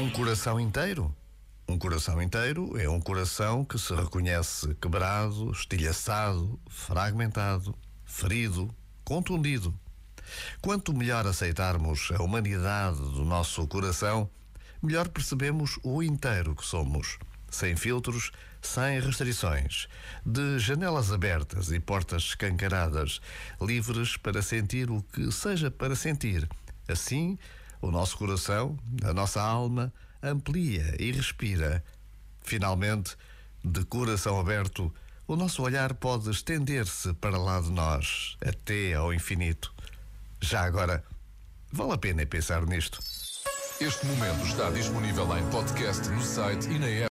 Um coração inteiro? Um coração inteiro é um coração que se reconhece quebrado, estilhaçado, fragmentado, ferido, contundido. Quanto melhor aceitarmos a humanidade do nosso coração, melhor percebemos o inteiro que somos, sem filtros, sem restrições, de janelas abertas e portas escancaradas, livres para sentir o que seja para sentir. Assim, o nosso coração, a nossa alma, amplia e respira. Finalmente, de coração aberto, o nosso olhar pode estender-se para lá de nós, até ao infinito. Já agora, vale a pena pensar nisto. Este momento está disponível em podcast no site e na app.